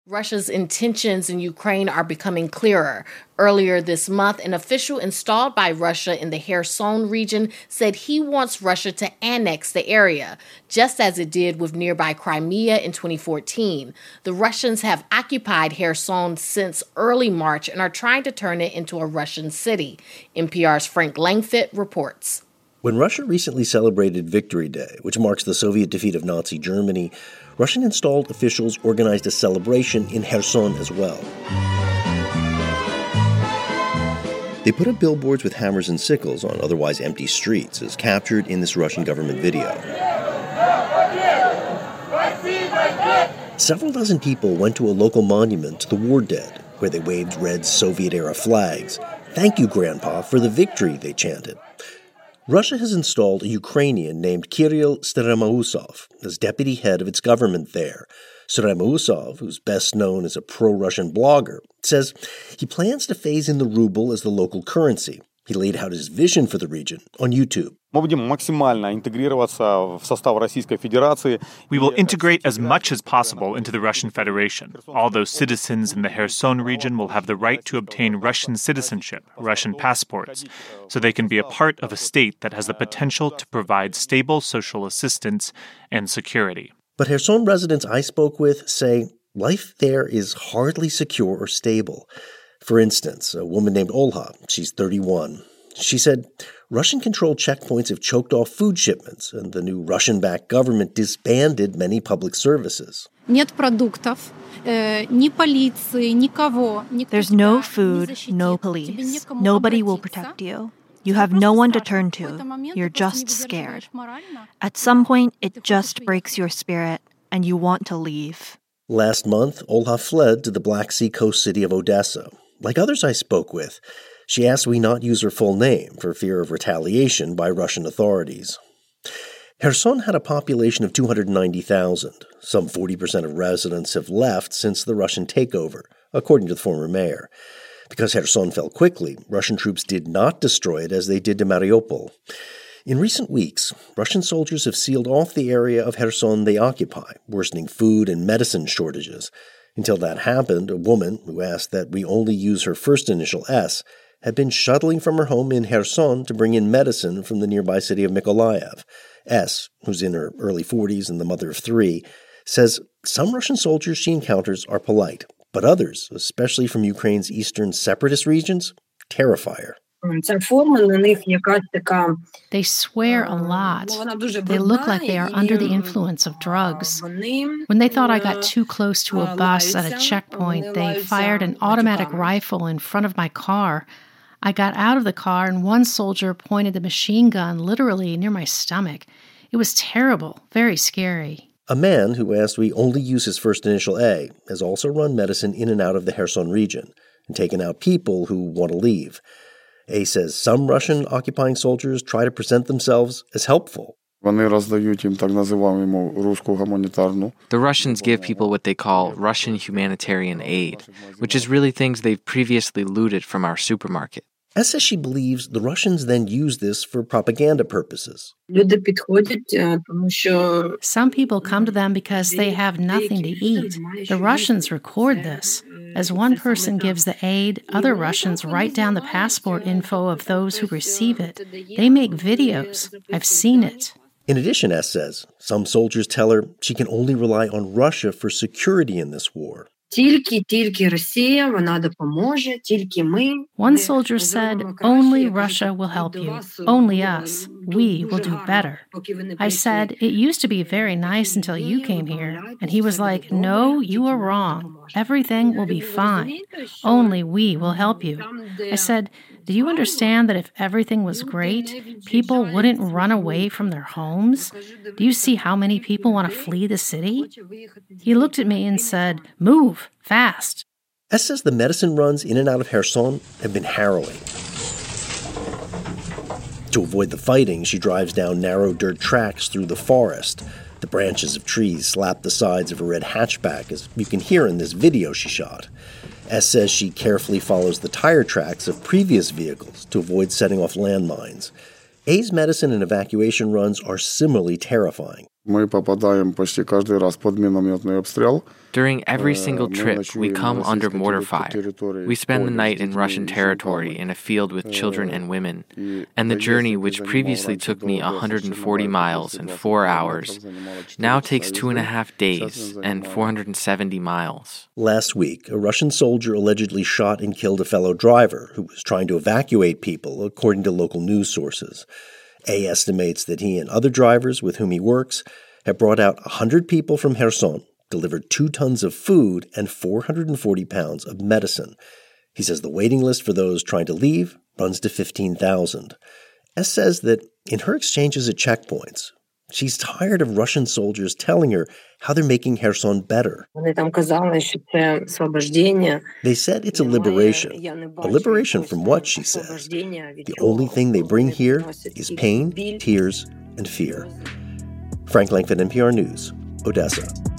Russia's intentions in Ukraine are becoming clearer. Earlier this month, an official installed by Russia in the Kherson region said he wants Russia to annex the area, just as it did with nearby Crimea in 2014. The Russians have occupied Kherson since early March and are trying to turn it into a Russian city. NPR's Frank Langfitt reports. When Russia recently celebrated Victory Day, which marks the Soviet defeat of Nazi Germany, Russian-installed officials organized a celebration in Kherson as well. They put up billboards with hammers and sickles on otherwise empty streets, as captured in this Russian government video. Several dozen people went to a local monument to the war dead, where they waved red Soviet-era flags. "Thank you, Grandpa, for the victory," they chanted. Russia has installed a Ukrainian named Kirill Stremyusov as deputy head of its government there. Stremyusov, who's best known as a pro-Russian blogger, says he plans to phase in the ruble as the local currency. He laid out his vision for the region on YouTube. We will integrate as much as possible into the Russian Federation. All those citizens in the Kherson region will have the right to obtain Russian citizenship, Russian passports, so they can be a part of a state that has the potential to provide stable social assistance and security. But Kherson residents I spoke with say life there is hardly secure or stable. For instance, a woman named Olha, she's 31. She said Russian-controlled checkpoints have choked off food shipments, and the new Russian-backed government disbanded many public services. There's no food, no police. Nobody will protect you. You have no one to turn to. You're just scared. At some point, it just breaks your spirit, and you want to leave. Last month, Olha fled to the Black Sea coast city of Odessa. Like others I spoke with, she asked we not use her full name for fear of retaliation by Russian authorities. Kherson had a population of 290,000. Some 40% of residents have left since the Russian takeover, according to the former mayor. Because Kherson fell quickly, Russian troops did not destroy it as they did to Mariupol. In recent weeks, Russian soldiers have sealed off the area of Kherson they occupy, worsening food and medicine shortages. Until that happened, a woman who asked that we only use her first initial S had been shuttling from her home in Kherson to bring in medicine from the nearby city of Mykolaiv. S, who's in her early 40s and the mother of 3, says some Russian soldiers she encounters are polite, but others, especially from Ukraine's eastern separatist regions, terrify her. They swear a lot. They look like they are under the influence of drugs. When they thought I got too close to a bus at a checkpoint, they fired an automatic rifle in front of my car. I got out of the car and one soldier pointed the machine gun literally near my stomach. It was terrible, very scary. A man who asked we only use his first initial A has also run medicine in and out of the Kherson region and taken out people who want to leave. A says some Russian occupying soldiers try to present themselves as helpful. The Russians give people what they call Russian humanitarian aid, which is really things they've previously looted from our supermarket. S says she believes the Russians then use this for propaganda purposes. Some people come to them because they have nothing to eat. The Russians record this. As one person gives the aid, other Russians write down the passport info of those who receive it. They make videos. I've seen it. In addition, S says, some soldiers tell her she can only rely on Russia for security in this war. One soldier said, "Only Russia will help you. Only us. We will do better." I said, "It used to be very nice until you came here." And he was like, "No, you are wrong. Everything will be fine. Only we will help you." I said, "Do you understand that if everything was great, people wouldn't run away from their homes? Do you see how many people want to flee the city?" He looked at me and said, "Move, fast." S says the medicine runs in and out of Kherson have been harrowing. To avoid the fighting, she drives down narrow dirt tracks through the forest. The branches of trees slap the sides of a red hatchback, as you can hear in this video she shot. S says she carefully follows the tire tracks of previous vehicles to avoid setting off landmines. A's medicine and evacuation runs are similarly terrifying. During every single trip, we come under mortar fire. We spend the night in Russian territory in a field with children and women. And the journey, which previously took me 140 miles in 4 hours, now takes 2.5 days and 470 miles. Last week, a Russian soldier allegedly shot and killed a fellow driver who was trying to evacuate people, according to local news sources. A estimates that he and other drivers with whom he works have brought out 100 people from Kherson, delivered 2 tons of food and 440 pounds of medicine. He says the waiting list for those trying to leave runs to 15,000. S says that in her exchanges at checkpoints, she's tired of Russian soldiers telling her how they're making Kherson better. They said it's a liberation from what, she says. The only thing they bring here is pain, tears, and fear. Frank Langford, NPR News, Odessa.